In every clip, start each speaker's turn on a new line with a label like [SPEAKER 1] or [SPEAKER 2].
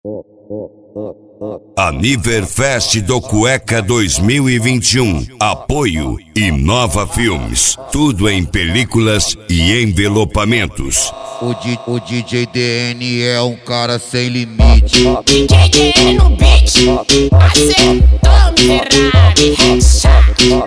[SPEAKER 1] Aniverfest do Cueca 2021. Apoio Inova Filmes. Tudo em películas e envelopamentos.
[SPEAKER 2] O DJ DN é um cara sem limite.
[SPEAKER 3] DJ DN no beat, acertou miserável, headshot.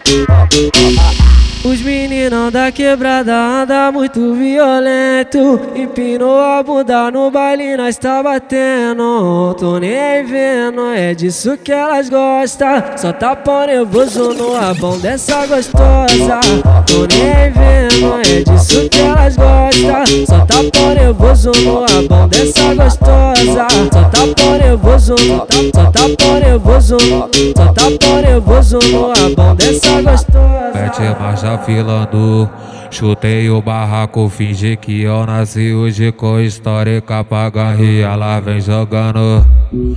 [SPEAKER 4] Os meninão da quebrada anda muito violento. Empinou a bunda no baile, nós tá batendo. Tô nem vendo, é disso que elas gostam. Só tapão nervoso no rabão dessa gostosa. Tô nem vendo, é disso que elas gostam. Só tapão nervoso no rabão dessa gostosa. Só tapão nervoso, só tapão nervoso, só tapão nervoso no rabão dessa gostosa.
[SPEAKER 5] Mete marcha filando, chutei o barraco, fingi que eu nasci hoje com histórica pra ganhar. Ela vem jogando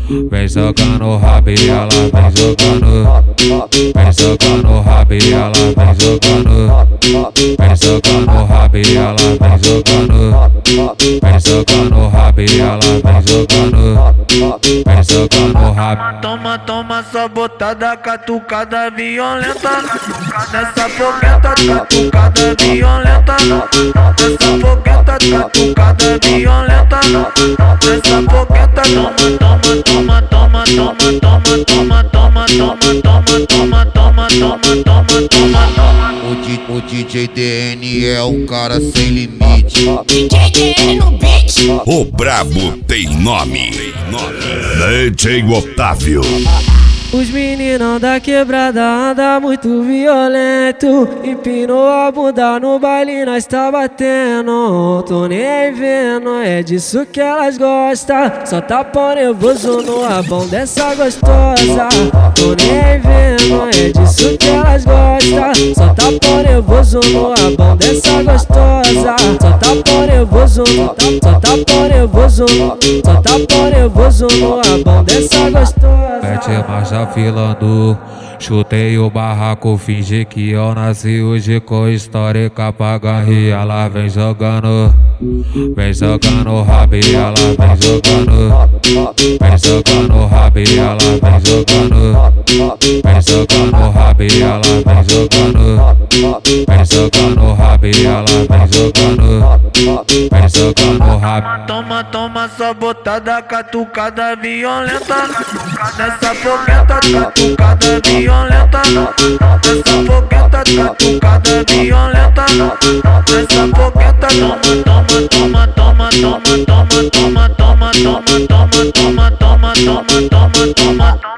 [SPEAKER 5] rabo e ela vem jogando. Vem jogando rabo e ela vem jogando. Vem jogando rabo e ela vem jogando. Vem jogando rabo e ela vem jogando. Vem jogando rabo.
[SPEAKER 6] Toma, toma só botada, catucada violenta. Nessa fogueta, catucada violenta. Nessa fogueta, catucada violenta. Nessa fogueta, toma, toma, toma, toma, toma, toma, toma, toma, toma, toma, toma, toma.
[SPEAKER 2] O DJ DN é um cara sem limite.
[SPEAKER 3] DJ DN no beat.
[SPEAKER 1] O brabo tem nome. DJ Otávio.
[SPEAKER 4] Os meninão da quebrada anda muito violento. Empinou a bunda no baile, nós tá batendo. Tô nem vendo, é disso que elas gostam. Só tapão nervoso no rabão dessa gostosa. Tô nem vendo, é disso que elas gostam. Só tapão nervoso no rabão dessa gostosa. Só tapão nervoso, só tapão nervoso, só tapão nervoso no rabão dessa gostosa.
[SPEAKER 5] Mete marcha filando, chutei o barraco, fingi que eu nasci hoje com histórica pra ganhar. Ela vem jogando rabo e ela vem jogando. Vem jogando rabo e ela vem jogando. Vem jogando rabo e ela vem jogando. Vem jogando rabo e ela vem jogando. Vem jogando rabo.
[SPEAKER 6] Toma, toma só botada, catucada violenta. Nessa fogueta, catucada violenta. Nessa fogueta, catucada violenta. Nessa fogueta, toma, toma, toma, toma, toma, toma, toma, toma, toma, toma, toma, toma, toma, toma.